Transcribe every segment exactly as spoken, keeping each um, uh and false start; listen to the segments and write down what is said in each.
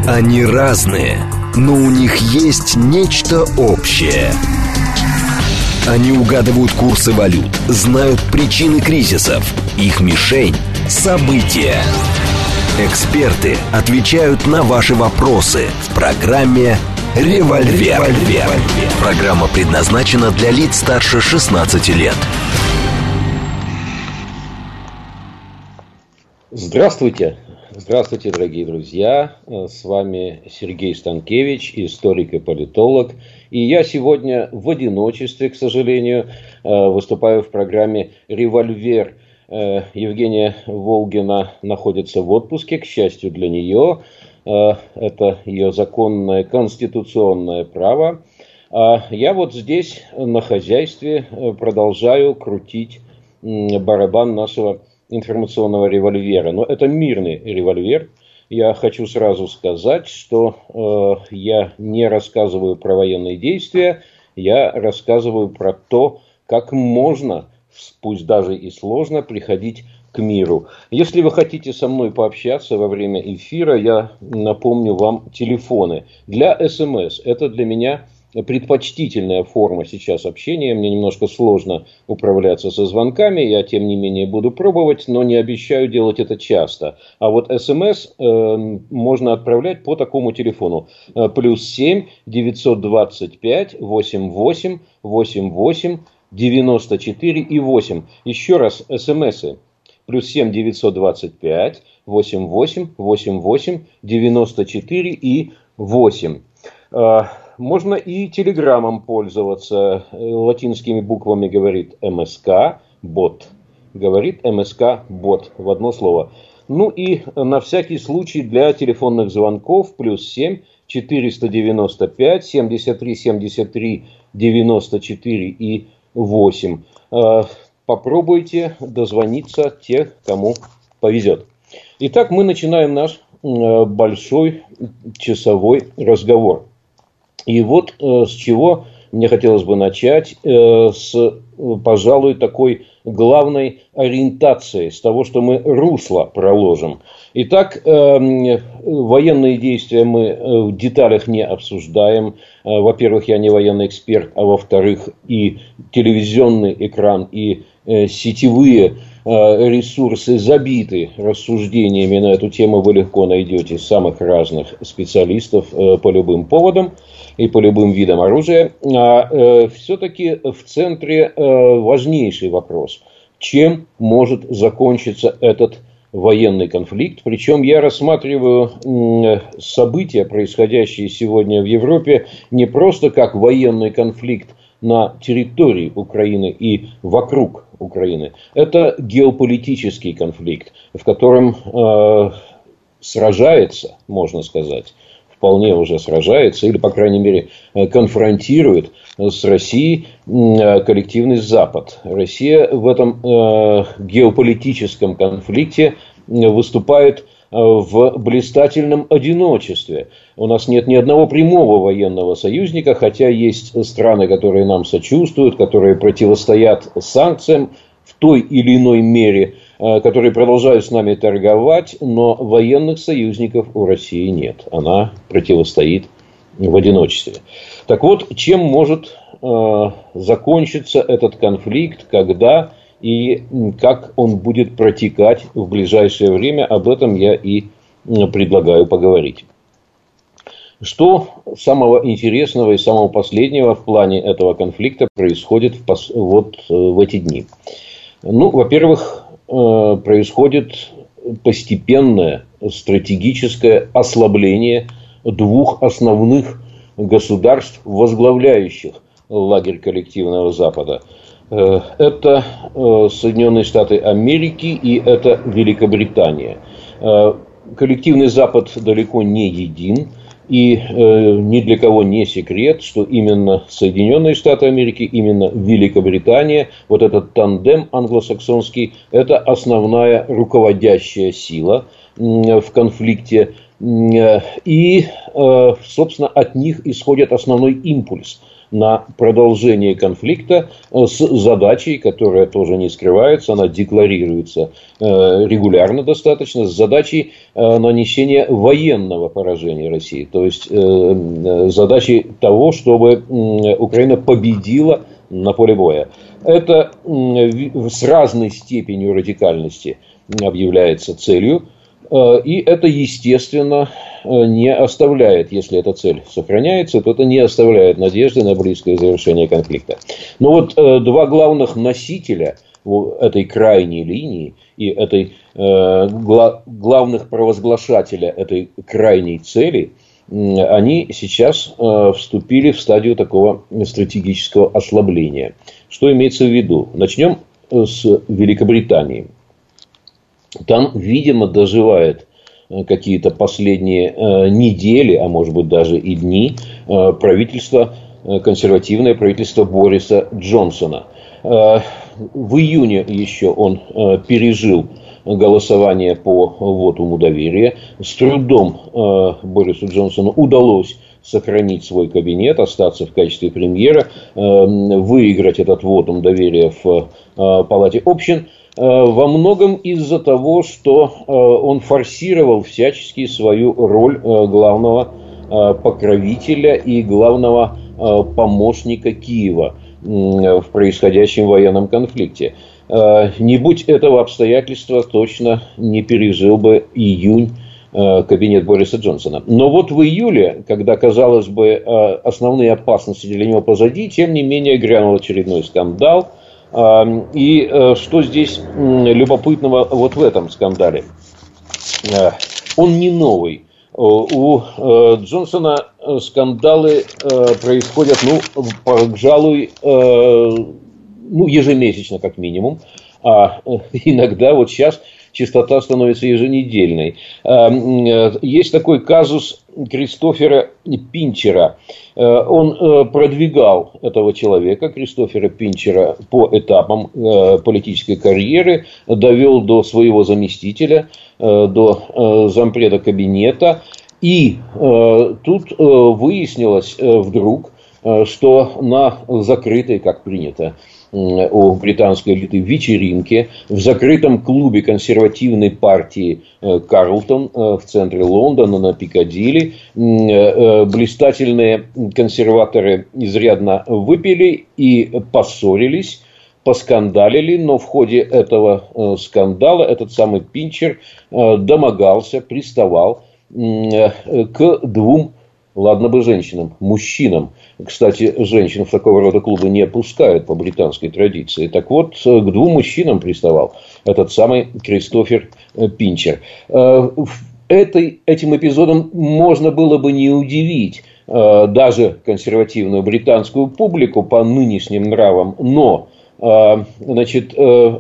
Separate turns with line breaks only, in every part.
Они разные, но у них есть нечто общее. Они угадывают курсы валют, знают причины кризисов. Их мишень – события. Эксперты отвечают на ваши вопросы в программе «Револьвер». Револьвер. Программа предназначена для лиц старше шестнадцати лет.
Здравствуйте. Здравствуйте, дорогие друзья. С вами Сергей Станкевич, историк и политолог. И я сегодня в одиночестве, к сожалению, выступаю в программе «Револьвер». Евгения Волгина находится в отпуске, к счастью для нее. Это ее законное конституционное право. А я вот здесь на хозяйстве продолжаю крутить барабан нашего информационного револьвера. Но это мирный револьвер. Я хочу сразу сказать, что э, я не рассказываю про военные действия, я рассказываю про то, как можно, пусть даже и сложно, приходить к миру. Если вы хотите со мной пообщаться во время эфира, я напомню вам телефоны. Для СМС это для меня предпочтительная форма сейчас общения. Мне немножко сложно управляться со звонками. Я, тем не менее, буду пробовать, но не обещаю делать это часто. А вот СМС э, можно отправлять по такому телефону. Плюс семь девятьсот двадцать пять восемьдесят восемь восемьдесят восемь девяносто четыре и восемь. Еще раз СМСы. Плюс семь девятьсот двадцать пять восемьдесят восемь восемьдесят восемь девяносто четыре и восемь. Можно и телеграммом пользоваться. Латинскими буквами говорит МСК, бот. Говорит МСК, бот. В одно слово. Ну и на всякий случай для телефонных звонков плюс семь четыреста девяносто пять семьдесят три семьдесят три девяносто четыре и восемь. Попробуйте дозвониться тех, кому повезет. Итак, мы начинаем наш большой часовой разговор. И вот э, с чего мне хотелось бы начать, э, с, пожалуй, такой главной ориентации, с того, что мы русло проложим. Итак, э, военные действия мы в деталях не обсуждаем. Э, во-первых, я не военный эксперт, а во-вторых, и телевизионный экран, и э, сетевые ресурсы забиты рассуждениями на эту тему. Вы легко найдете самых разных специалистов по любым поводам и по любым видам оружия. А все-таки в центре важнейший вопрос. Чем может закончиться этот военный конфликт? Причем я рассматриваю события, происходящие сегодня в Европе, не просто как военный конфликт на территории Украины и вокруг Украины. Это геополитический конфликт, в котором э, сражается, можно сказать, вполне уже сражается, или, по крайней мере, конфронтирует с Россией э, коллективный Запад. Россия в этом э, геополитическом конфликте выступает в блистательном одиночестве. У нас нет ни одного прямого военного союзника, хотя есть страны, которые нам сочувствуют, которые противостоят санкциям в той или иной мере, которые продолжают с нами торговать, но военных союзников у России нет. Она противостоит в одиночестве. Так вот, чем может э, закончиться этот конфликт, когда и как он будет протекать в ближайшее время, об этом я и предлагаю поговорить. Что самого интересного и самого последнего в плане этого конфликта происходит в, пос... вот, в эти дни? Ну, во-первых, происходит постепенное стратегическое ослабление двух основных государств, возглавляющих лагерь коллективного Запада. Это Соединенные Штаты Америки и это Великобритания. Коллективный Запад далеко не един. И э, ни для кого не секрет, что именно Соединенные Штаты Америки, именно Великобритания, вот этот тандем англосаксонский, это основная руководящая сила э, в конфликте. Э, и, э, собственно, от них исходит основной импульс на продолжение конфликта с задачей, которая тоже не скрывается, она декларируется регулярно достаточно, с задачей нанесения военного поражения России. То есть задачей того, чтобы Украина победила на поле боя. Это с разной степенью радикальности объявляется целью. И это, естественно, не оставляет, если эта цель сохраняется, то это не оставляет надежды на близкое завершение конфликта. Но вот два главных носителя этой крайней линии и этой, главных провозглашателя этой крайней цели, они сейчас вступили в стадию такого стратегического ослабления. Что имеется в виду? Начнем с Великобритании. Там, видимо, доживает какие-то последние недели, а может быть даже и дни, правительство, консервативное правительство Бориса Джонсона. В июне еще он пережил голосование по вотуму доверия. С трудом Борису Джонсону удалось сохранить свой кабинет, остаться в качестве премьера, выиграть этот вотум доверия в Палате общин. Во многом из-за того, что он форсировал всячески свою роль главного покровителя и главного помощника Киева в происходящем военном конфликте. Не будь этого обстоятельства, точно не пережил бы июнь кабинет Бориса Джонсона. Но вот в июле, когда, казалось бы, основные опасности для него позади, тем не менее грянул очередной скандал. И что здесь любопытного вот в этом скандале? Он не новый. У Джонсона скандалы происходят, ну, пожалуй, ну, ежемесячно как минимум. А иногда вот сейчас частота становится еженедельной. Есть такой казус Кристофера Пинчера. Он продвигал этого человека, Кристофера Пинчера, по этапам политической карьеры, довел до своего заместителя, до зампреда кабинета. И тут выяснилось вдруг, что на закрытой, как принято у британской элиты, вечеринке в закрытом клубе консервативной партии Карлтон в центре Лондона на Пикадилли блистательные консерваторы изрядно выпили и поссорились, поскандалили, но в ходе этого скандала этот самый Пинчер домогался, приставал к двум, ладно бы женщинам, мужчинам. Кстати, женщин в такого рода клубы не пускают по британской традиции. Так вот, к двум мужчинам приставал этот самый Кристофер Пинчер. Этой, этим эпизодом можно было бы не удивить даже консервативную британскую публику по нынешним нравам. Но, значит,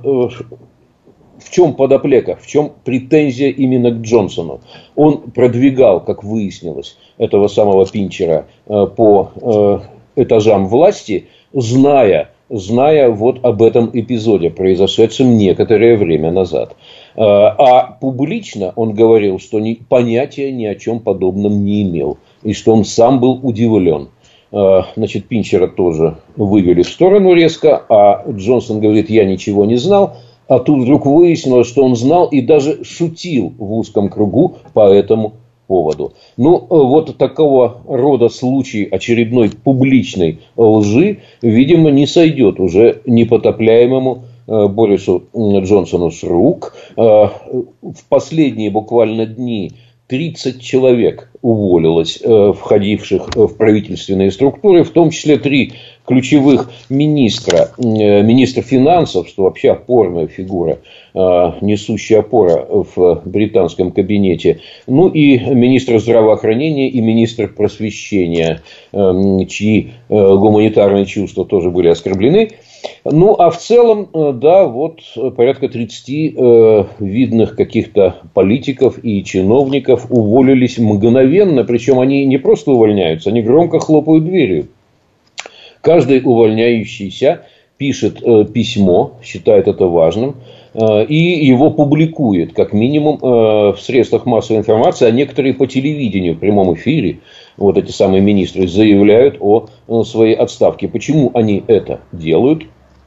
в чем подоплека, в чем претензия именно к Джонсону? Он продвигал, как выяснилось, этого самого Пинчера по этажам власти, зная, зная вот об этом эпизоде, произошедшем некоторое время назад. А публично он говорил, что ни, понятия ни о чем подобном не имел, и что он сам был удивлен. Значит, Пинчера тоже вывели в сторону резко, а Джонсон говорит, я ничего не знал. А тут вдруг выяснилось, что он знал и даже шутил в узком кругу по этому поводу. Ну, вот такого рода случай очередной публичной лжи, видимо, не сойдет уже непотопляемому Борису Джонсону с рук. В последние буквально дни тридцать человек уволилось, входивших в правительственные структуры, в том числе три ключевых министра, министр финансов, что вообще опорная фигура, несущая опора в британском кабинете, ну и министр здравоохранения и министр просвещения, чьи гуманитарные чувства тоже были оскорблены. Ну, а в целом, да, вот порядка тридцати э, видных каких-то политиков и чиновников уволились мгновенно, причем они не просто увольняются, они громко хлопают дверью. Каждый увольняющийся пишет э, письмо, считает это важным, и его публикует, как минимум, в средствах массовой информации, а некоторые по телевидению в прямом эфире, вот эти самые министры, заявляют о своей отставке. Почему они это делают?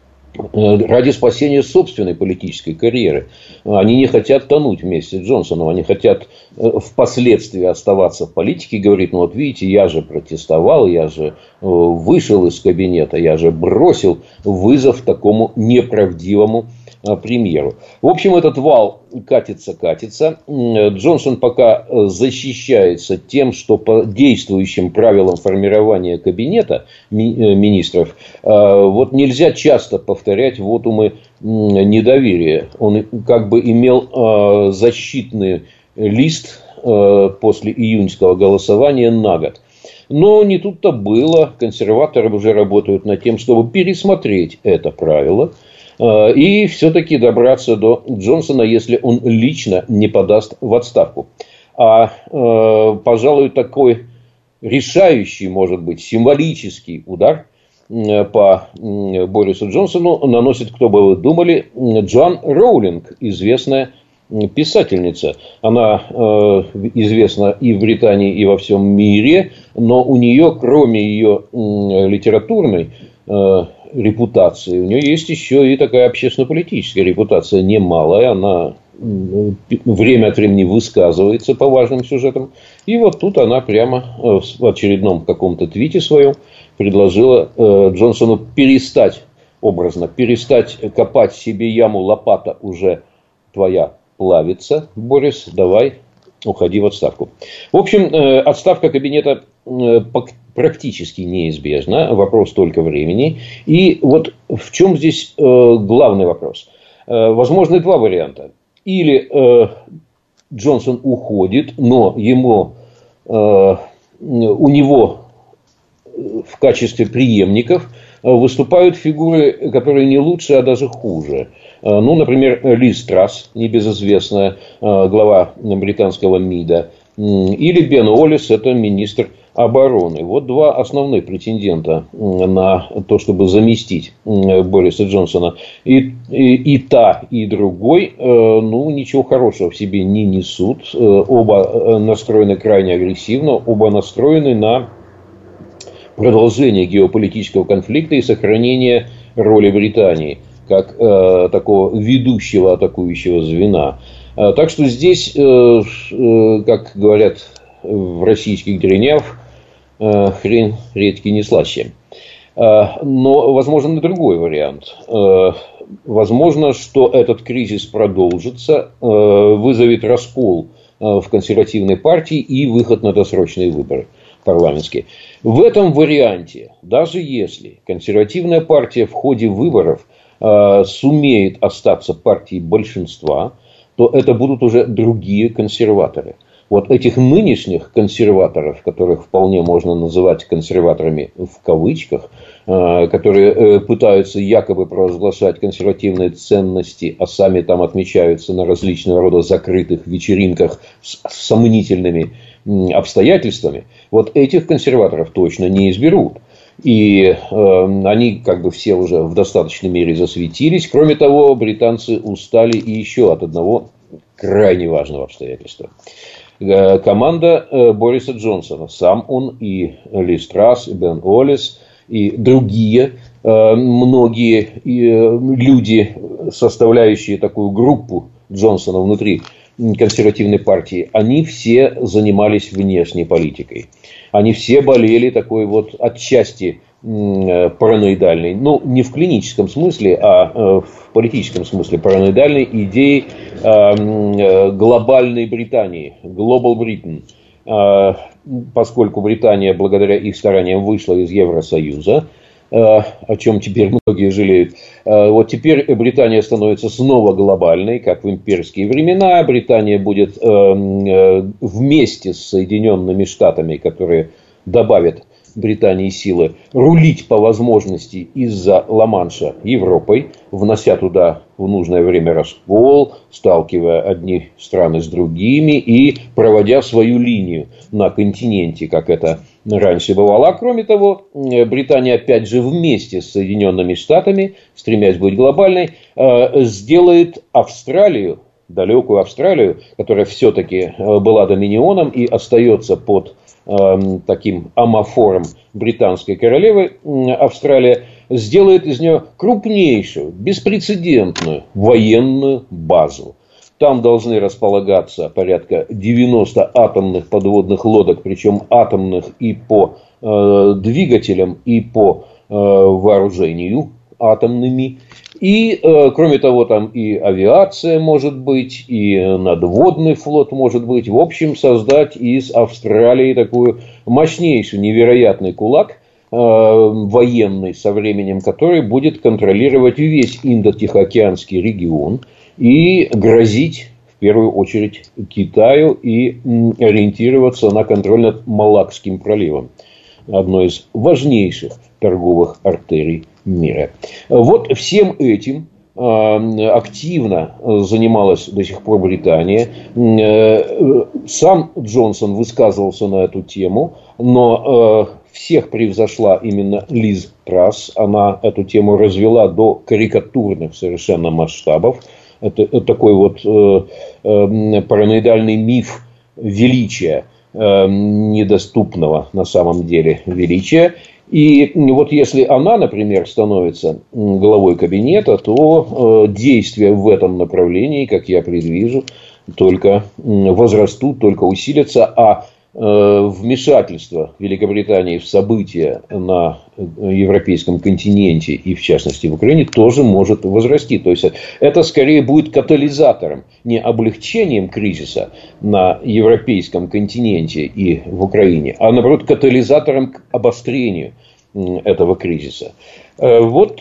Ради спасения собственной политической карьеры. Они не хотят тонуть вместе с Джонсоном, они хотят впоследствии оставаться в политике. Говорит, ну вот видите, я же протестовал, я же вышел из кабинета, я же бросил вызов такому неправдивому премьеру. В общем, этот вал катится, катится. Джонсон пока защищается тем, что по действующим правилам формирования кабинета министров вот нельзя часто повторять вотумы недоверия. Он как бы имел защитный лист после июньского голосования на год. Но не тут-то было. Консерваторы уже работают над тем, чтобы пересмотреть это правило. И все-таки добраться до Джонсона, если он лично не подаст в отставку. А, пожалуй, такой решающий, может быть, символический удар по Борису Джонсону наносит, кто бы вы думали, Джоан Роулинг, известная писательница. Она известна и в Британии, и во всем мире, но у нее, кроме ее литературной репутации, у нее есть еще и такая общественно-политическая репутация немалая. Она время от времени высказывается по важным сюжетам. И вот тут она прямо в очередном каком-то твите своем предложила Джонсону перестать, образно, перестать копать себе яму, лопата уже твоя плавится, Борис, давай уходи в отставку. В общем, отставка кабинета практически неизбежна, вопрос только времени. И вот в чем здесь главный вопрос? Возможны два варианта. Или Джонсон уходит, но ему, у него в качестве преемников выступают фигуры, которые не лучше, а даже хуже. Ну, например, Лиз Трасс, небезызвестная глава британского МИДа, или Бен Уоллес, это министр обороны. Вот два основных претендента на то, чтобы заместить Бориса Джонсона. И, и, и та, и другой, ну, ничего хорошего в себе не несут. Оба настроены крайне агрессивно, оба настроены на продолжение геополитического конфликта и сохранение роли Британии как э, такого ведущего атакующего звена. Э, так что здесь, э, э, как говорят в российских деревнях, э, хрен редьки не слаще. Э, но возможен и другой вариант. Э, возможно, что этот кризис продолжится, э, вызовет раскол э, в консервативной партии и выход на досрочные выборы парламентские. В этом варианте, даже если консервативная партия в ходе выборов э, сумеет остаться партией большинства, то это будут уже другие консерваторы. Вот этих нынешних консерваторов, которых вполне можно называть консерваторами в кавычках, э, которые э, пытаются якобы провозглашать консервативные ценности, а сами там отмечаются на различного рода закрытых вечеринках с сомнительными обстоятельствами, вот этих консерваторов точно не изберут. И э, они как бы все уже в достаточной мере засветились. Кроме того, британцы устали и еще от одного крайне важного обстоятельства. Э, команда э, Бориса Джонсона, сам он и Лиз Трасс, и Бен Уоллес, и другие э, многие э, люди, составляющие такую группу Джонсона внутри консервативной партии, они все занимались внешней политикой. Они все болели такой вот отчасти параноидальной, ну не в клиническом смысле, а в политическом смысле параноидальной идеей глобальной Британии, Global Britain, поскольку Британия благодаря их стараниям вышла из Евросоюза, о чем теперь многие жалеют. Вот теперь Британия становится снова глобальной, как в имперские времена. Британия будет вместе с Соединенными Штатами, которые добавят Британии силы рулить по возможности из-за Ла-Манша Европой, внося туда в нужное время раскол, сталкивая одни страны с другими и проводя свою линию на континенте, как это раньше бывало. А кроме того, Британия опять же вместе с Соединенными Штатами, стремясь быть глобальной, сделает Австралию, далекую Австралию, которая все-таки была доминионом и остается под э, таким амофором британской королевы, Австралия сделает из нее крупнейшую, беспрецедентную военную базу. Там должны располагаться порядка девяносто атомных подводных лодок, причем атомных и по э, двигателям, и по э, вооружению атомными. И, э, кроме того, там и авиация может быть, и надводный флот может быть. В общем, создать из Австралии такую мощнейший, невероятный кулак э, военный, со временем который будет контролировать весь Индо-Тихоокеанский регион и грозить, в первую очередь, Китаю и м, ориентироваться на контроль над Малакским проливом, одной из важнейших торговых артерий мира. Вот всем этим активно занималась до сих пор Британия. Сам Джонсон высказывался на эту тему, но всех превзошла именно Лиз Трасс. Она эту тему развела до карикатурных совершенно масштабов. Это такой вот параноидальный миф величия, недоступного на самом деле величия. И вот если она, например, становится главой кабинета, то действия в этом направлении, как я предвижу, только возрастут, только усилятся, а вмешательство Великобритании в события на европейском континенте и, в частности, в Украине тоже может возрасти. То есть, это скорее будет катализатором, не облегчением кризиса на европейском континенте и в Украине, а, наоборот, катализатором к обострению этого кризиса. Вот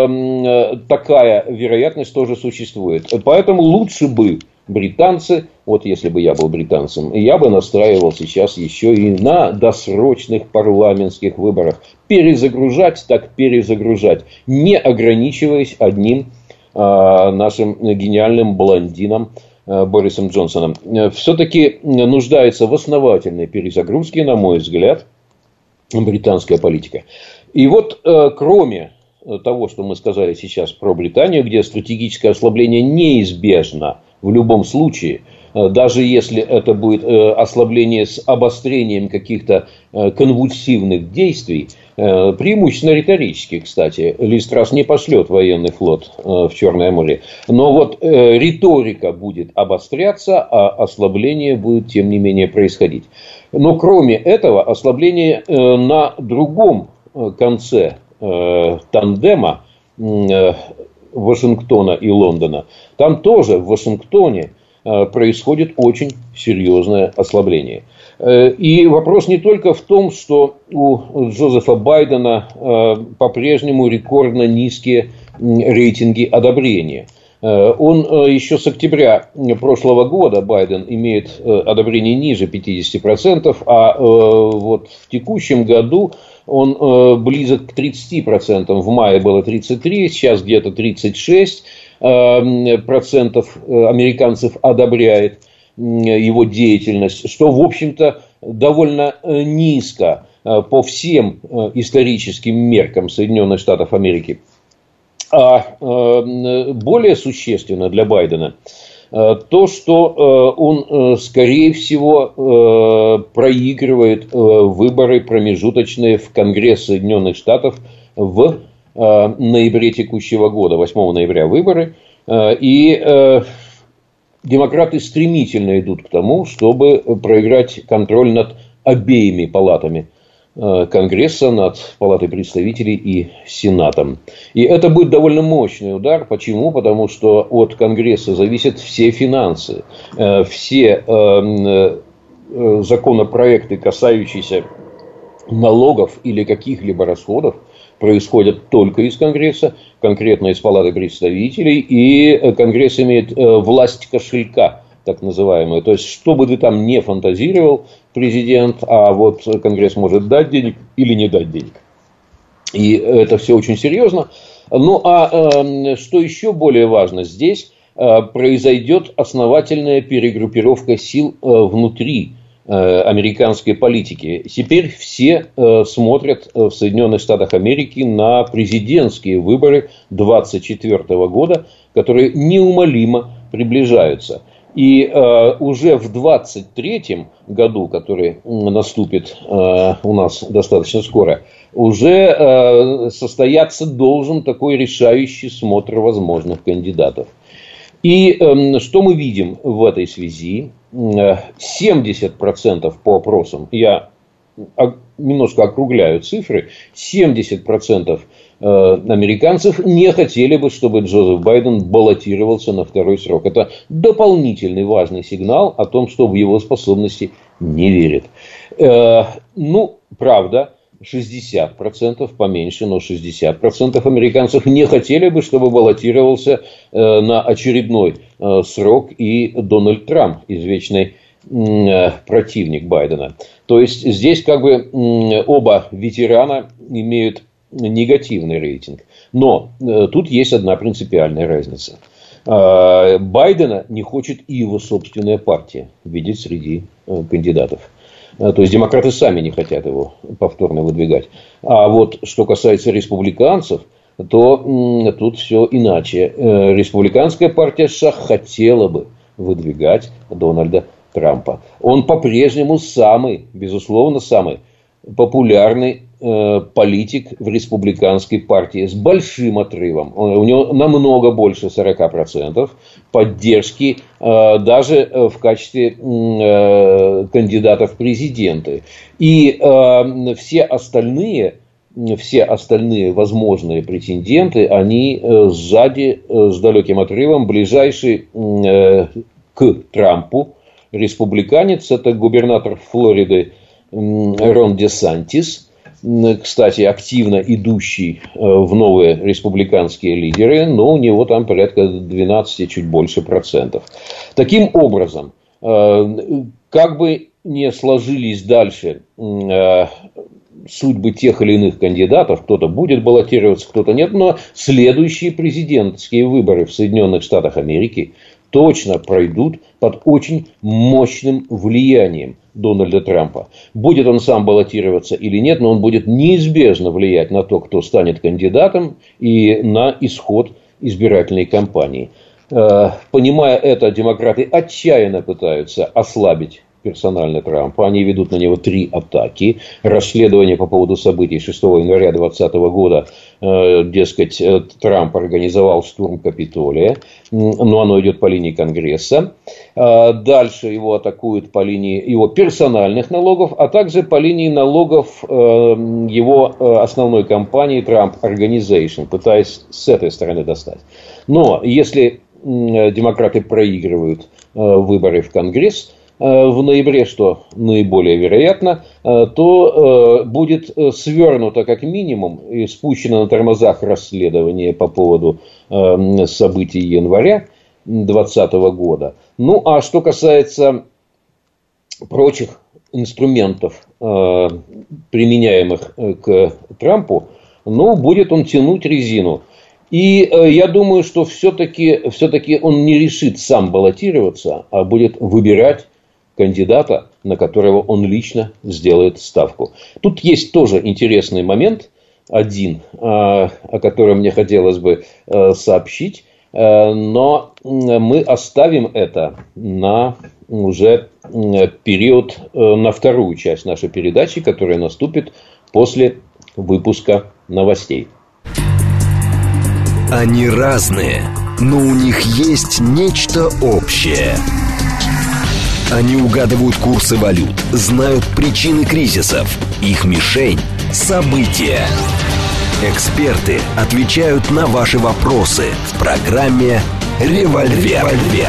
такая вероятность тоже существует. Поэтому лучше бы британцы, вот если бы я был британцем, я бы настраивал сейчас еще и на досрочных парламентских выборах. Перезагружать, так перезагружать, не ограничиваясь одним а, нашим гениальным блондином а, Борисом Джонсоном. Все-таки нуждается в основательной перезагрузке, на мой взгляд, британская политика. И вот а, кроме того, что мы сказали сейчас про Британию, где стратегическое ослабление неизбежно в любом случае, даже если это будет ослабление с обострением каких-то конвульсивных действий, преимущественно риторически, кстати, Лиз Трасс не пошлет военный флот в Черное море, но вот риторика будет обостряться, а ослабление будет тем не менее происходить. Но кроме этого, ослабление на другом конце тандема Вашингтона и Лондона, там тоже в Вашингтоне происходит очень серьезное ослабление. И вопрос не только в том, что у Джозефа Байдена по-прежнему рекордно низкие рейтинги одобрения. Он еще с октября прошлого года, Байден, имеет одобрение ниже пятьдесят процентов, а вот в текущем году он близок к тридцати процентам. В мае было тридцать три, сейчас где-то тридцать шесть процентов американцев одобряет его деятельность, что, в общем-то, довольно низко по всем историческим меркам Соединенных Штатов Америки. А более существенно для Байдена то, что он, скорее всего, проигрывает выборы промежуточные в Конгресс Соединенных Штатов в ноябре текущего года, восьмого ноября выборы, и демократы стремительно идут к тому, чтобы проиграть контроль над обеими палатами Конгресса, над Палатой представителей и Сенатом. И это будет довольно мощный удар. Почему? Потому что от Конгресса зависят все финансы, все законопроекты, касающиеся налогов или каких-либо расходов, происходят только из Конгресса, конкретно из Палаты представителей, и Конгресс имеет власть кошелька, так называемую. То есть, что бы ты там не фантазировал, президент, а вот Конгресс может дать денег или не дать денег. И это все очень серьезно. Ну, а э, что еще более важно, здесь э, произойдет основательная перегруппировка сил э, внутри э, американской политики. Теперь все э, смотрят в Соединенных Штатах Америки на президентские выборы двадцать четвёртого года, которые неумолимо приближаются. И э, уже в двадцать третьем году, который наступит э, у нас достаточно скоро, уже э, состояться должен такой решающий смотр возможных кандидатов. И э, что мы видим в этой связи? семьдесят процентов по опросам, я немножко округляю цифры, семьдесят процентов американцев не хотели бы, чтобы Джозеф Байден баллотировался на второй срок. Это дополнительный важный сигнал о том, что в его способности не верят. Э, ну, правда, шестьдесят процентов, поменьше, но шестьдесят процентов американцев не хотели бы, чтобы баллотировался э, на очередной э, срок и Дональд Трамп, извечный э, противник Байдена. То есть здесь как бы э, оба ветерана имеют негативный рейтинг. Но э, тут есть одна принципиальная разница. Э, Байдена не хочет и его собственная партия видеть среди э, кандидатов. Э, то есть демократы сами не хотят его повторно выдвигать. А вот что касается республиканцев, то э, тут все иначе. Э, республиканская партия США хотела бы выдвигать Дональда Трампа. Он по-прежнему самый, безусловно, самый популярный политик в республиканской партии с большим отрывом. У него намного больше сорок процентов поддержки даже в качестве кандидата в президенты. И все остальные, все остальные возможные претенденты, они сзади с далеким отрывом. Ближайший к Трампу республиканец — это губернатор Флориды Рон Десантис. Кстати, активно идущий в новые республиканские лидеры, но у него там порядка двенадцать, чуть больше процентов. Таким образом, как бы не сложились дальше судьбы тех или иных кандидатов, кто-то будет баллотироваться, кто-то нет, но следующие президентские выборы в Соединенных Штатах Америки точно пройдут под очень мощным влиянием Дональда Трампа. Будет он сам баллотироваться или нет, но он будет неизбежно влиять на то, кто станет кандидатом, и на исход избирательной кампании. Понимая это, демократы отчаянно пытаются ослабить персонально Трампа. Они ведут на него три атаки. Расследование по поводу событий шестого января две тысячи двадцатого года. Э, дескать, Трамп организовал штурм Капитолия. Но оно идет по линии Конгресса. Э, дальше его атакуют по линии его персональных налогов, а также по линии налогов э, его э, основной компании Trump Organization, пытаясь с этой стороны достать. Но если э, демократы проигрывают э, выборы в Конгресс в ноябре, что наиболее вероятно, то будет свернуто как минимум и спущено на тормозах расследование по поводу событий января две тысячи двадцатого года. Ну, а что касается прочих инструментов, применяемых к Трампу, ну, будет он тянуть резину. И э, я думаю, что все-таки, все-таки он не решит сам баллотироваться, а будет выбирать кандидата, на которого он лично сделает ставку. Тут есть тоже интересный момент, один, э, о котором мне хотелось бы э, сообщить, э, но мы оставим это на уже э, период, э, на вторую часть нашей передачи, которая наступит после выпуска новостей.
Они разные, но у них есть нечто общее. Они угадывают курсы валют, знают причины кризисов. Их мишень – события. Эксперты отвечают на ваши вопросы в программе «Револьвер».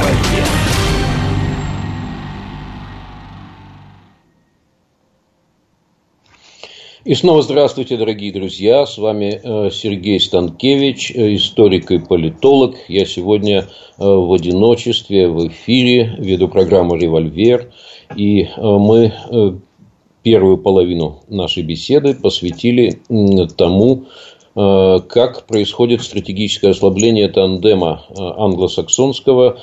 И снова здравствуйте, дорогие друзья. С вами Сергей Станкевич, историк и политолог. Я сегодня в одиночестве в эфире веду программу «Револьвер». И мы первую половину нашей беседы посвятили тому, как происходит стратегическое ослабление тандема англосаксонского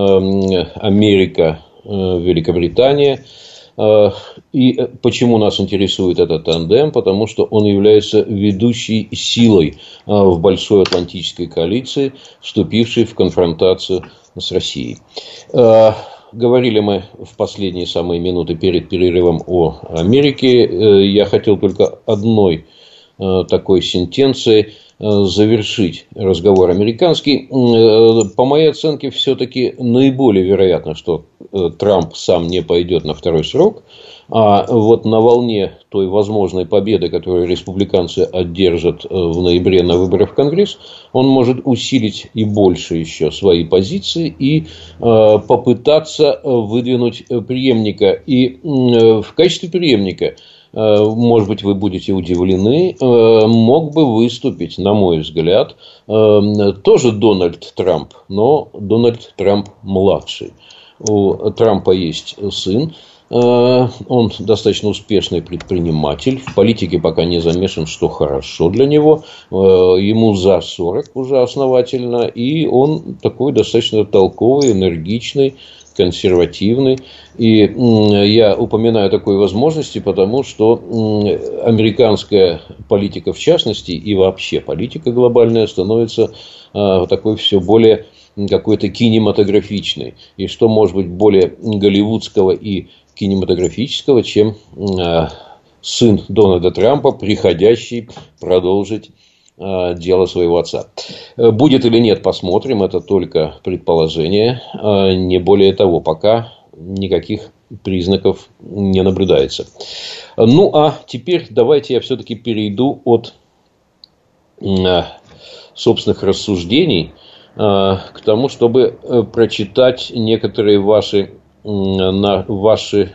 Америка-Великобритания. И почему нас интересует этот тандем? Потому что он является ведущей силой в большой атлантической коалиции, вступившей в конфронтацию с Россией. Говорили мы в последние самые минуты перед перерывом о Америке. Я хотел только одной такой сентенцией завершить разговор американский. По моей оценке, все-таки наиболее вероятно, что Трамп сам не пойдет на второй срок. А вот на волне той возможной победы, которую республиканцы одержат в ноябре на выборах в Конгресс, он может усилить и больше еще свои позиции и попытаться выдвинуть преемника. И в качестве преемника, может быть, вы будете удивлены, мог бы выступить, на мой взгляд, тоже Дональд Трамп, но Дональд Трамп младший. У Трампа есть сын, он достаточно успешный предприниматель, в политике пока не замешан, что хорошо для него, ему за сорок уже основательно, и он такой достаточно толковый, энергичный, консервативный. И я упоминаю такой возможности, потому что американская политика в частности и вообще политика глобальная становится такой все более какой-то кинематографичной. И что может быть более голливудского и кинематографического, чем сын Дональда Трампа, приходящий продолжить дело своего отца. Будет или нет, посмотрим. Это только предположение. Не более того, пока никаких признаков не наблюдается. Ну, а теперь давайте я все-таки перейду от собственных рассуждений к тому, чтобы прочитать некоторые ваши, ваши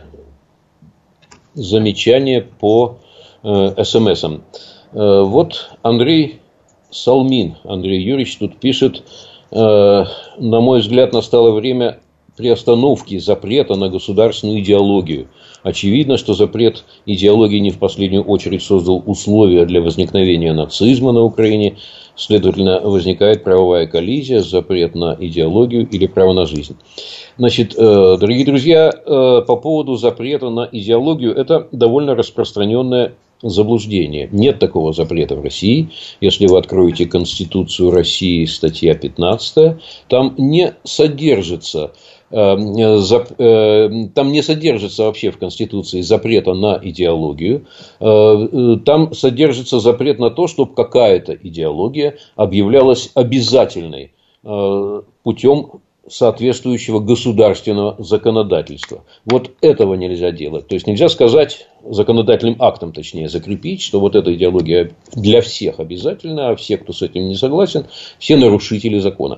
замечания по смс-ам. Вот Андрей Салмин, Андрей Юрьевич тут пишет: на мой взгляд, настало время приостановки запрета на государственную идеологию. Очевидно, что запрет идеологии не в последнюю очередь создал условия для возникновения нацизма на Украине. Следовательно, возникает правовая коллизия, запрет на идеологию или право на жизнь. Значит, дорогие друзья, по поводу запрета на идеологию, это довольно распространенное заблуждение. Нет такого запрета в России. Если вы откроете Конституцию России, статья пятнадцатая, там не содержится там не содержится вообще в Конституции запрета на идеологию. Там содержится запрет на то, чтобы какая-то идеология объявлялась обязательной путем соответствующего государственного законодательства. Вот этого нельзя делать. То есть нельзя сказать законодательным актом, точнее, закрепить, что вот эта идеология для всех обязательна, а все, кто с этим не согласен, все нарушители закона.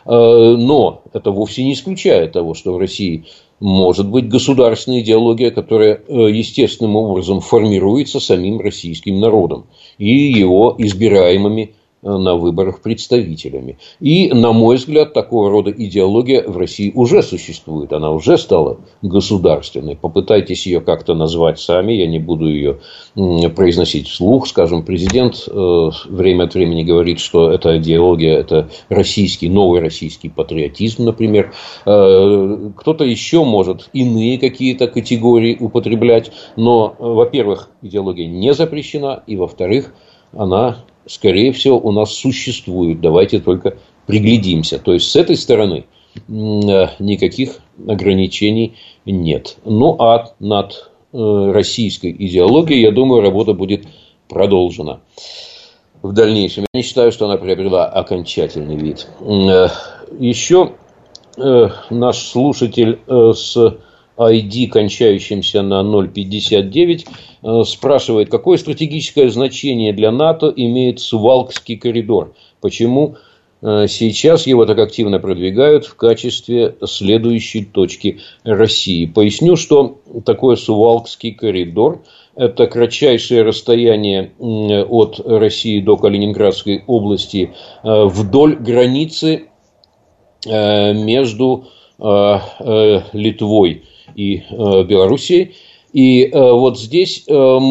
Но это вовсе не исключает того, что в России может быть государственная идеология, которая естественным образом формируется самим российским народом и его избираемыми на выборах представителями. И, на мой взгляд, такого рода идеология в России уже существует. Она уже стала государственной. Попытайтесь ее как-то назвать сами. Я не буду ее произносить вслух. Скажем, президент время от времени говорит, что эта идеология – это российский, новый российский патриотизм, например. Кто-то еще может иные какие-то категории употреблять. Но, во-первых, идеология не запрещена. И, во-вторых, она, скорее всего, у нас существует. Давайте только приглядимся. То есть, с этой стороны никаких ограничений нет. Ну, а над российской идеологией, я думаю, работа будет продолжена в дальнейшем. Я не считаю, что она приобрела окончательный вид. Еще наш слушатель с ай ди, кончающимся на ноль пятьдесят девять, спрашивает, какое стратегическое значение для НАТО имеет Сувалкский коридор? Почему сейчас его так активно продвигают в качестве следующей точки России? Поясню, что такое Сувалкский коридор. Это кратчайшее расстояние от России до Калининградской области вдоль границы между Литвой и Белоруссией. И вот здесь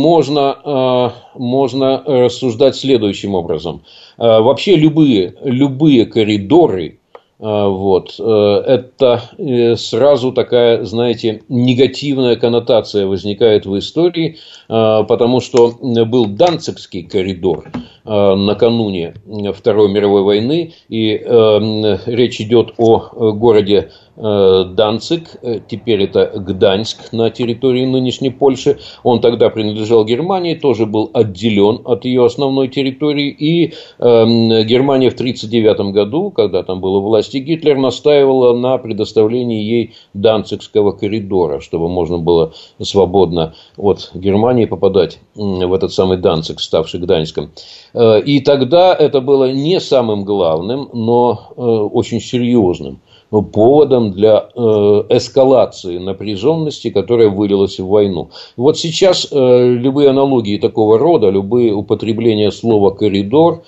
можно, можно рассуждать следующим образом. Вообще любые, любые коридоры, вот, это сразу такая, знаете, негативная коннотация возникает в истории, потому что был Данцигский коридор накануне Второй мировой войны, и речь идет о городе Данциг, теперь это Гданьск на территории нынешней Польши. Он тогда принадлежал Германии, тоже был отделен от ее основной территории. И э, Германия в тысяча девятьсот тридцать девятом году, когда там была власть Гитлер, настаивала на предоставлении ей Данцигского коридора, чтобы можно было свободно от Германии попадать в этот самый Данциг, ставший Гданьском. И тогда это было не самым главным, но э, очень серьезным поводом для э, эскалации напряженности, которая вылилась в войну. Вот сейчас э, любые аналогии такого рода, любые употребления слова «коридор»,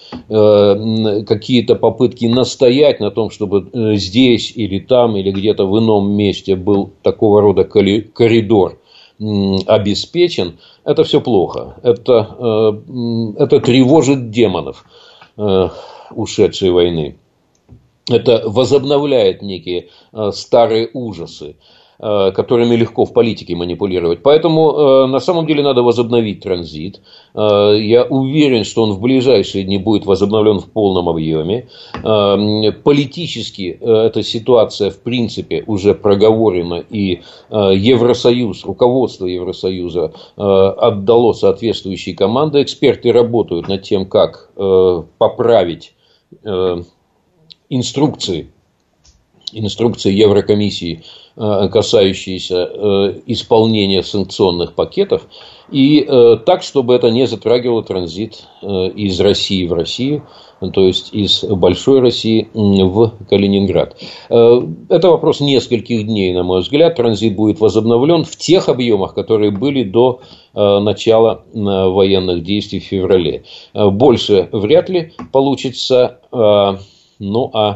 э, какие-то попытки настоять на том, чтобы э, здесь или там, или где-то в ином месте был такого рода коридор э, обеспечен, это все плохо. Это, э, это тревожит демонов э, ушедшей войны. Это возобновляет некие э, старые ужасы, э, которыми легко в политике манипулировать. Поэтому э, на самом деле надо возобновить транзит. Э, я уверен, что он в ближайшие дни будет возобновлен в полном объеме. Э, политически э, эта ситуация в принципе уже проговорена, и э, Евросоюз, руководство Евросоюза э, отдало соответствующие команды. Эксперты работают над тем, как э, поправить э, Инструкции, инструкции Еврокомиссии, касающиеся исполнения санкционных пакетов, и так, чтобы это не затрагивало транзит из России в Россию, то есть из Большой России в Калининград. Это вопрос нескольких дней, на мой взгляд. Транзит будет возобновлен в тех объемах, которые были до начала военных действий в феврале. Больше вряд ли получится. Ну, а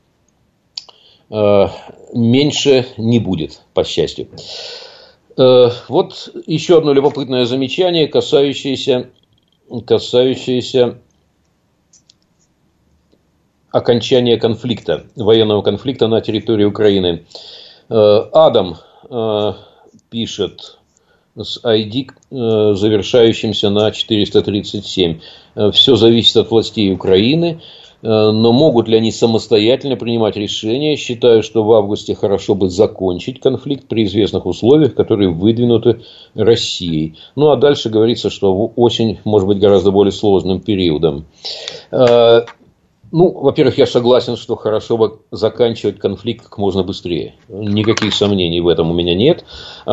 э, меньше не будет, по счастью. Э, вот еще одно любопытное замечание, касающееся, касающееся окончания конфликта, военного конфликта на территории Украины. Э, Адам э, пишет с ай ди, э, завершающимся на четыреста тридцать семь. Все зависит от властей Украины. Но могут ли они самостоятельно принимать решения? Считаю, что в августе хорошо бы закончить конфликт при известных условиях, которые выдвинуты Россией. Ну, а дальше говорится, что осень может быть гораздо более сложным периодом. Ну, во-первых, я согласен, что хорошо бы заканчивать конфликт как можно быстрее. Никаких сомнений в этом у меня нет.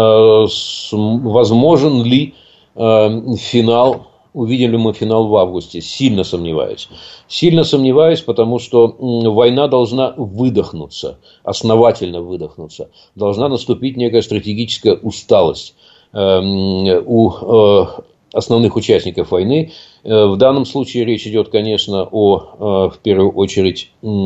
Возможен ли финал? Увидим ли мы финал в августе? Сильно сомневаюсь. Сильно сомневаюсь, потому что война должна выдохнуться, основательно выдохнуться. Должна наступить некая стратегическая усталость у основных участников войны. В данном случае речь идет, конечно, о, в первую очередь,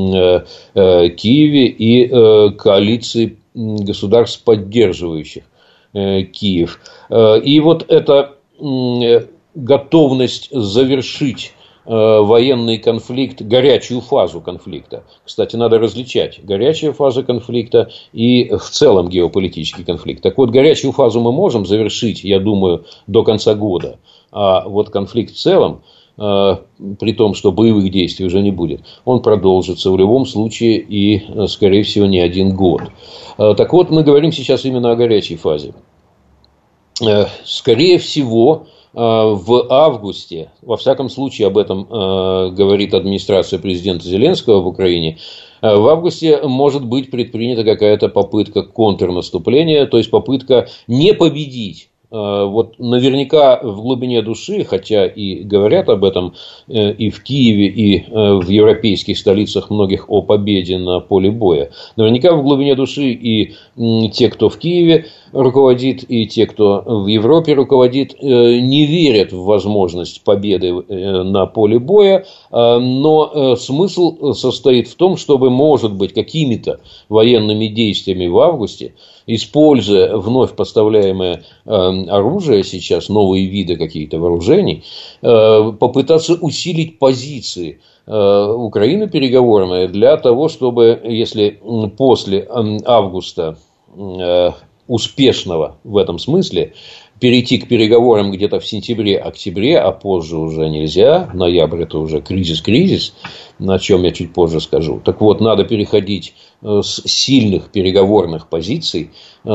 Киеве и коалиции государств, поддерживающих Киев. И вот это готовность завершить э, военный конфликт, горячую фазу конфликта. Кстати, надо различать горячая фаза конфликта и в целом геополитический конфликт. Так вот, горячую фазу мы можем завершить, я думаю, до конца года. А вот конфликт в целом, э, при том, что боевых действий уже не будет, он продолжится в любом случае и, скорее всего, не один год. Э, так вот, мы говорим сейчас именно о горячей фазе. Э, скорее всего, в августе, во всяком случае об этом э, говорит администрация президента Зеленского в Украине, э, в августе может быть предпринята какая-то попытка контрнаступления, то есть попытка не победить э, Вот наверняка в глубине души, хотя и говорят об этом и в Киеве, и в европейских столицах многих о победе на поле боя, наверняка в глубине души и те, кто в Киеве руководит, и те, кто в Европе руководит, не верят в возможность победы на поле боя, но смысл состоит в том, чтобы, может быть, какими-то военными действиями в августе, используя вновь поставляемое оружие сейчас, новые виды каких-то вооружений, попытаться усилить позиции Украины переговорные для того, чтобы, если после августа успешного в этом смысле, перейти к переговорам где-то в сентябре-октябре, а позже уже нельзя, ноябрь это уже кризис-кризис, о чем я чуть позже скажу. Так вот, надо переходить с сильных переговорных позиций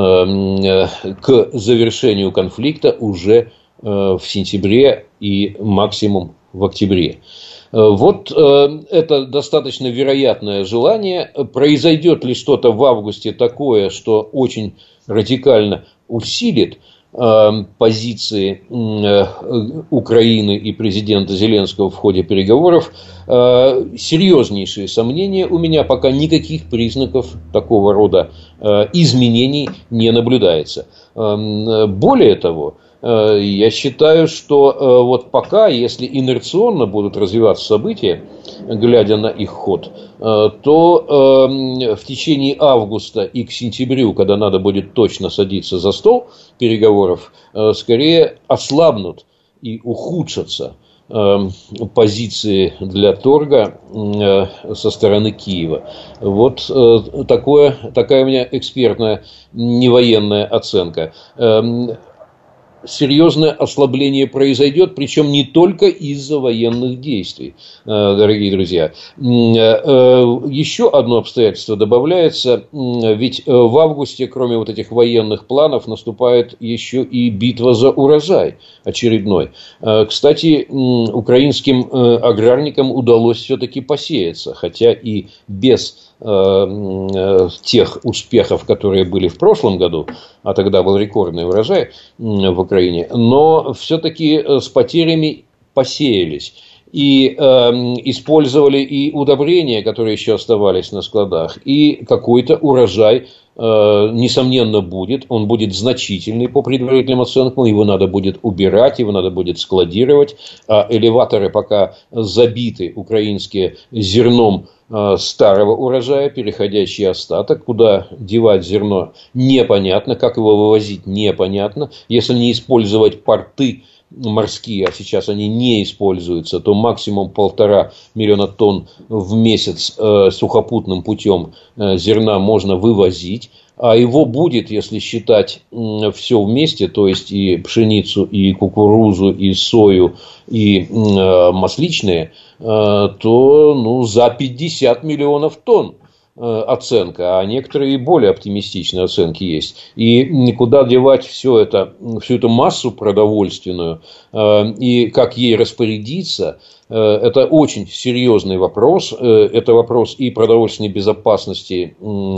к завершению конфликта уже в сентябре и максимум в октябре. Вот это достаточно вероятное желание. Произойдет ли что-то в августе такое, что очень радикально усилит позиции Украины и президента Зеленского в ходе переговоров, серьезнейшие сомнения у меня, пока никаких признаков такого рода изменений не наблюдается. Более того, я считаю, что вот пока, если инерционно будут развиваться события, глядя на их ход, то в течение августа и к сентябрю, когда надо будет точно садиться за стол переговоров, скорее ослабнут и ухудшатся позиции для торга со стороны Киева. Вот такое, такая у меня экспертная невоенная оценка. Серьезное ослабление произойдет, причем не только из-за военных действий, дорогие друзья. Еще одно обстоятельство добавляется, ведь в августе, кроме вот этих военных планов, наступает еще и битва за урожай очередной. Кстати, украинским аграрникам удалось все-таки посеяться, хотя и без тех успехов, которые были в прошлом году, а тогда был рекордный урожай в Украине, но все-таки с потерями посеялись. И э, использовали и удобрения, которые еще оставались на складах, и какой-то урожай, э, несомненно, будет. Он будет значительный по предварительным оценкам, его надо будет убирать, его надо будет складировать. А элеваторы пока забиты украинские зерном э, старого урожая, переходящий остаток. Куда девать зерно непонятно, как его вывозить непонятно. Если не использовать порты морские, а сейчас они не используются, то максимум полтора миллиона тонн в месяц э, сухопутным путем э, зерна можно вывозить. А его будет, если считать э, все вместе, то есть и пшеницу, и кукурузу, и сою, и э, масличные, э, то ну, за пятьдесят миллионов тонн. Оценка, а некоторые и более оптимистичные оценки есть. И куда девать все это, всю эту массу продовольственную и как ей распорядиться, это очень серьезный вопрос. Это вопрос и продовольственной безопасности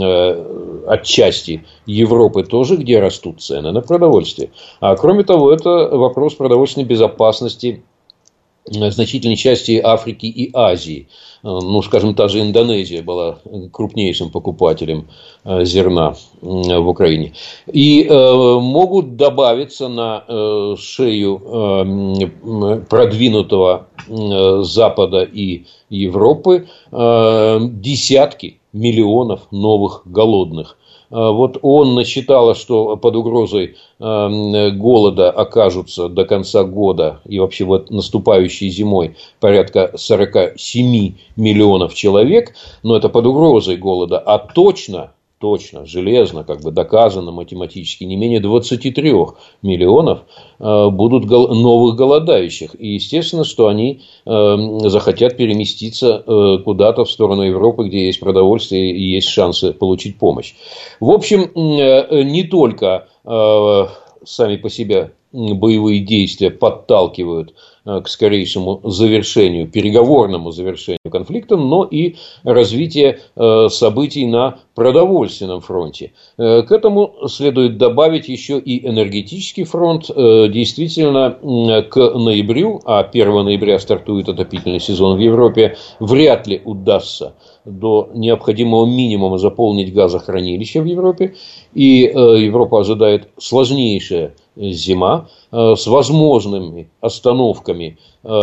отчасти Европы тоже, где растут цены на продовольствие. А кроме того, это вопрос продовольственной безопасности значительной части Африки и Азии. Ну, скажем, та же Индонезия была крупнейшим покупателем зерна в Украине. И э, могут добавиться на э, шею э, продвинутого э, Запада и Европы э, десятки миллионов новых голодных. Вот ООН насчитала, что под угрозой голода окажутся до конца года и вообще вот наступающей зимой порядка сорок семь миллионов человек. Но это под угрозой голода, а точно, точно, железно, как бы доказано математически, не менее двадцати трёх миллионов будут новых голодающих. И естественно, что они захотят переместиться куда-то в сторону Европы, где есть продовольствие и есть шансы получить помощь. В общем, не только сами по себе боевые действия подталкивают к скорейшему завершению, переговорному завершению конфликта, но и развитие событий на продовольственном фронте. К этому следует добавить еще и энергетический фронт. Действительно, к ноябрю, а первого ноября стартует отопительный сезон в Европе, вряд ли удастся до необходимого минимума заполнить газохранилища в Европе. И Европа ожидает сложнейшая зима с возможными остановками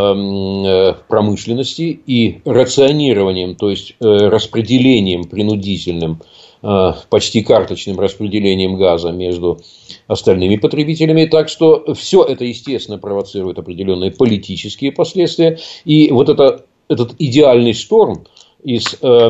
промышленности и рационированием, то есть распределением принудительным, почти карточным распределением газа между остальными потребителями. Так что все это, естественно, провоцирует определенные политические последствия. И вот это, этот идеальный шторм, из,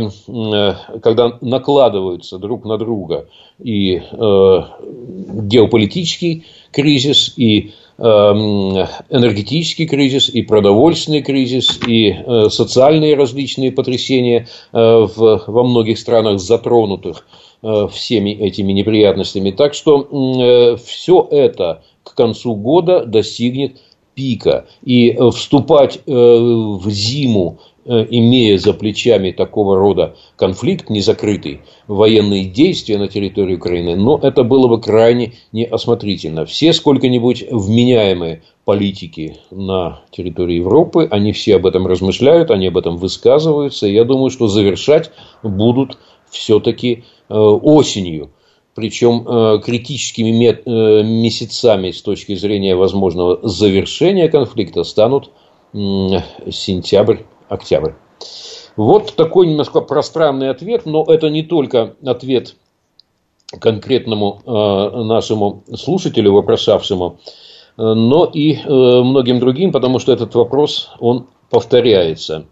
когда накладываются друг на друга и геополитический кризис, и энергетический кризис, и продовольственный кризис, и социальные различные потрясения в, во многих странах, затронутых всеми этими неприятностями. Так что все это к концу года достигнет пика. И вступать в зиму, имея за плечами такого рода конфликт, незакрытый, военные действия на территории Украины, но это было бы крайне неосмотрительно. Все сколько-нибудь вменяемые политики на территории Европы, они все об этом размышляют, они об этом высказываются. И я думаю, что завершать будут все-таки осенью. Причем критическими месяцами с точки зрения возможного завершения конфликта станут сентябрь, октябрь. Вот такой немножко пространный ответ, но это не только ответ конкретному э, нашему слушателю, вопрошавшему, но и э, многим другим, потому что этот вопрос, он повторяется.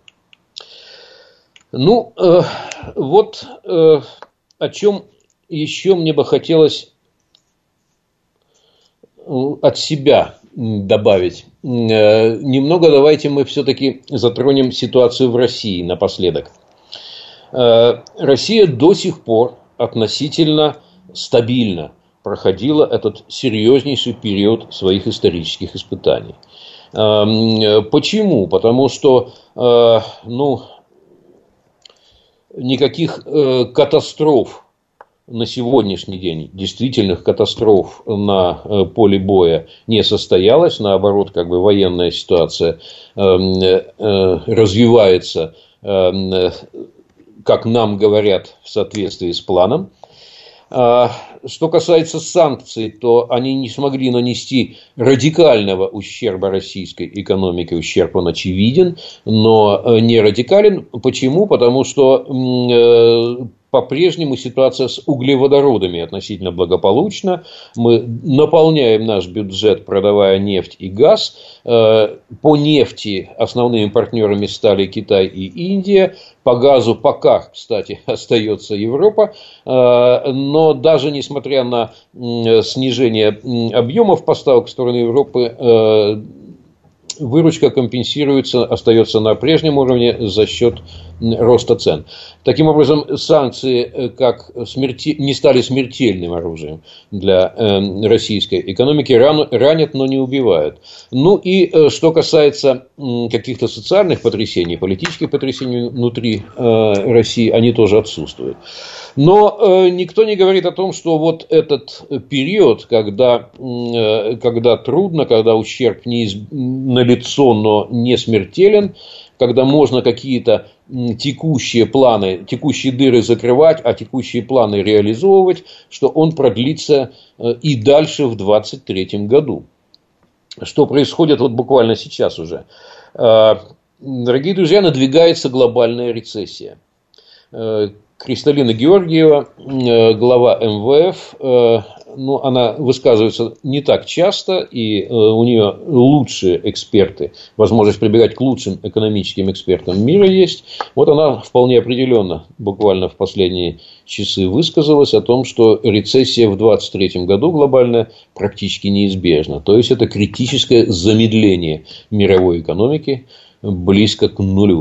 Ну, э, вот э, о чем еще мне бы хотелось от себя добавить. Немного давайте мы все-таки затронем ситуацию в России напоследок. Россия до сих пор относительно стабильно проходила этот серьезнейший период своих исторических испытаний. Почему? Потому что, ну, никаких катастроф на сегодняшний день, действительных катастроф на поле боя не состоялось. Наоборот, как бы военная ситуация развивается, как нам говорят, в соответствии с планом. Что касается санкций, то они не смогли нанести радикального ущерба российской экономике. Ущерб он очевиден, но не радикален. Почему? Потому что по-прежнему ситуация с углеводородами относительно благополучна. Мы наполняем наш бюджет, продавая нефть и газ. По нефти основными партнерами стали Китай и Индия. По газу пока, кстати, остается Европа. Но даже несмотря на снижение объемов поставок в сторону Европы, выручка компенсируется, остается на прежнем уровне за счет роста цен. Таким образом, санкции как смерти... не стали смертельным оружием для э, российской экономики, Ран... ранят, но не убивают. Ну и э, что касается э, каких-то социальных потрясений, политических потрясений внутри э, России, они тоже отсутствуют. Но э, никто не говорит о том, что вот этот период, когда, э, когда трудно, когда ущерб не из... налицо, но не смертелен, когда можно какие-то текущие планы, текущие дыры закрывать, а текущие планы реализовывать, что он продлится и дальше в двадцать третьем году. Что происходит вот буквально сейчас уже. Дорогие друзья, надвигается глобальная рецессия. Кристалина Георгиева, глава эм вэ эф, ну, она высказывается не так часто, и у нее лучшие эксперты, возможность прибегать к лучшим экономическим экспертам мира есть. Вот она вполне определенно, буквально в последние часы высказалась о том, что рецессия в двадцать третьем году глобальная практически неизбежна. То есть, это критическое замедление мировой экономики, близко к нулю.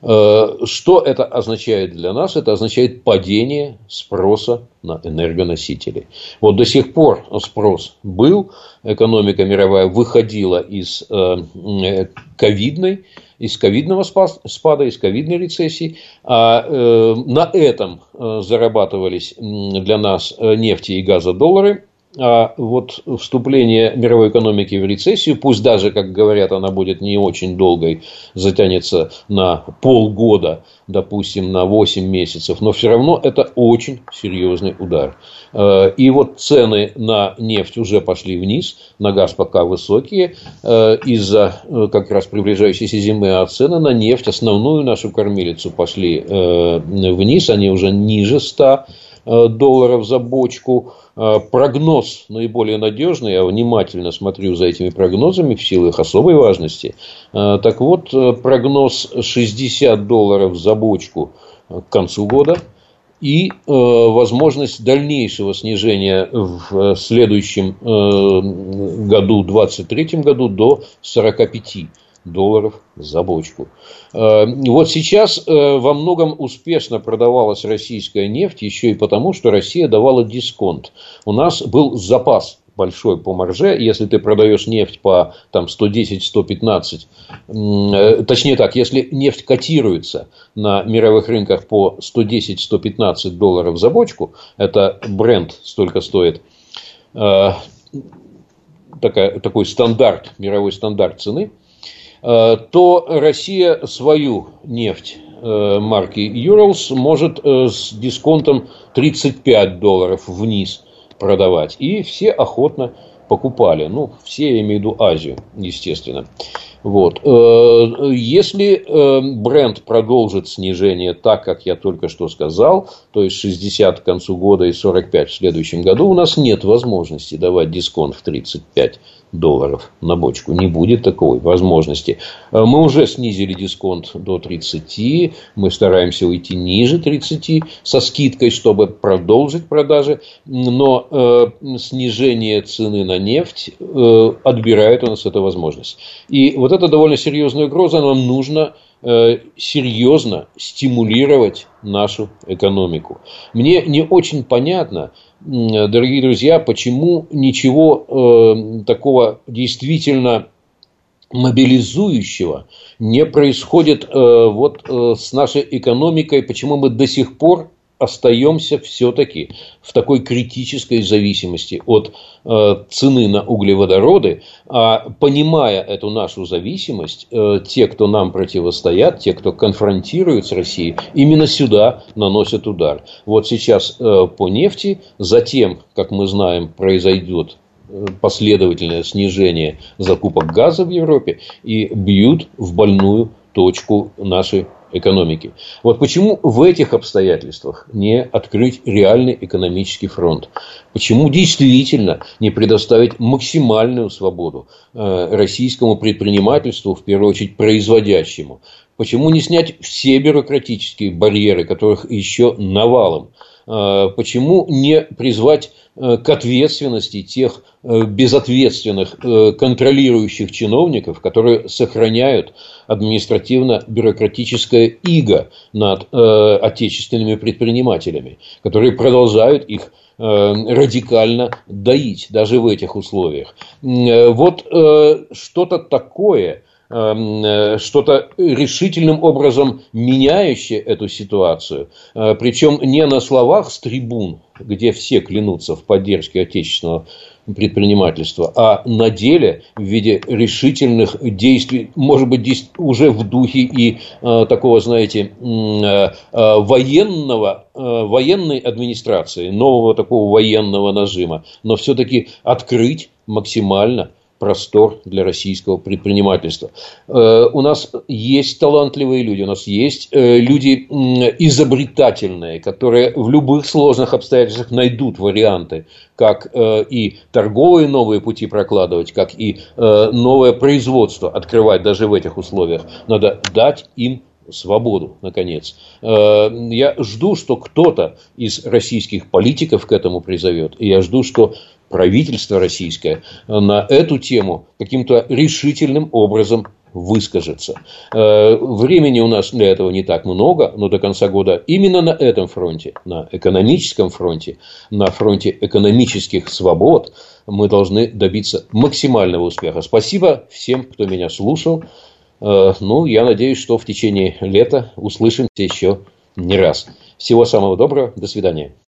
Что это означает для нас? Это означает падение спроса на энергоносители. Вот до сих пор спрос был, экономика мировая выходила из ковидной, из ковидного спада, из ковидной рецессии, а на этом зарабатывались для нас нефти и газодоллары. А вот вступление мировой экономики в рецессию, пусть даже, как говорят, она будет не очень долгой, затянется на полгода, допустим, на восемь месяцев, но все равно это очень серьезный удар. И вот цены на нефть уже пошли вниз, на газ пока высокие, из-за как раз приближающейся зимы, а цены на нефть, основную нашу кормилицу, пошли вниз, они уже ниже ста долларов за бочку. Прогноз наиболее надежный, я внимательно смотрю за этими прогнозами в силу их особой важности. Так вот, прогноз шестьдесят долларов за бочку к концу года и возможность дальнейшего снижения в следующем году, двадцать третьем году, до сорока пяти долларов за бочку. Вот сейчас во многом успешно продавалась российская нефть еще и потому, что Россия давала дисконт. У нас был запас большой по марже. Если ты продаешь нефть по там, сто десять - сто пятнадцать, точнее так, если нефть котируется на мировых рынках по сто десять - сто пятнадцать долларов за бочку, это Brent столько стоит, такая, такой стандарт, мировой стандарт цены, то Россия свою нефть марки Urals может с дисконтом тридцать пять долларов вниз продавать. И все охотно покупали. Ну, все, я имею в виду Азию, естественно. Вот. Если Brent продолжит снижение так, как я только что сказал, то есть шестьдесят к концу года и сорок пять в следующем году, у нас нет возможности давать дисконт в тридцать пять долларов на бочку. Не будет такой возможности. Мы уже снизили дисконт до тридцати. Мы стараемся уйти ниже тридцати со скидкой, чтобы продолжить продажи. Но э, снижение цены на нефть э, отбирает у нас эту возможность. И вот это довольно серьезная угроза. Нам нужно э, серьезно стимулировать нашу экономику. Мне не очень понятно, дорогие друзья, почему ничего э, такого действительно мобилизующего не происходит э, вот, э, с нашей экономикой, почему мы до сих пор остаемся все-таки в такой критической зависимости от э, цены на углеводороды, а понимая эту нашу зависимость, э, те, кто нам противостоят, те, кто конфронтирует с Россией, именно сюда наносят удар. Вот сейчас э, по нефти, затем, как мы знаем, произойдет последовательное снижение закупок газа в Европе и бьют в больную точку нашей экономики. Вот почему в этих обстоятельствах не открыть реальный экономический фронт? Почему действительно не предоставить максимальную свободу российскому предпринимательству, в первую очередь производящему? Почему не снять все бюрократические барьеры, которых еще навалом? Почему не призвать к ответственности тех безответственных контролирующих чиновников, которые сохраняют административно-бюрократическое иго над отечественными предпринимателями, которые продолжают их радикально доить даже в этих условиях? Вот что-то такое, что-то решительным образом меняющее эту ситуацию, причем не на словах с трибун, где все клянутся в поддержке отечественного предпринимательства, а на деле в виде решительных действий, может быть, уже в духе и э, такого, знаете, э, военного, э, военной администрации, нового такого военного нажима, но все-таки открыть максимально простор для российского предпринимательства. У нас есть талантливые люди, у нас есть люди изобретательные, которые в любых сложных обстоятельствах найдут варианты, как и торговые новые пути прокладывать, как и новое производство открывать даже в этих условиях. Надо дать им свободу, наконец. Я жду, что кто-то из российских политиков к этому призовет. И я жду, что правительство российское на эту тему каким-то решительным образом выскажется. Времени у нас для этого не так много, но до конца года именно на этом фронте, на экономическом фронте, на фронте экономических свобод мы должны добиться максимального успеха. Спасибо всем, кто меня слушал. Ну, я надеюсь, что в течение лета услышимся еще не раз. Всего самого доброго. До свидания.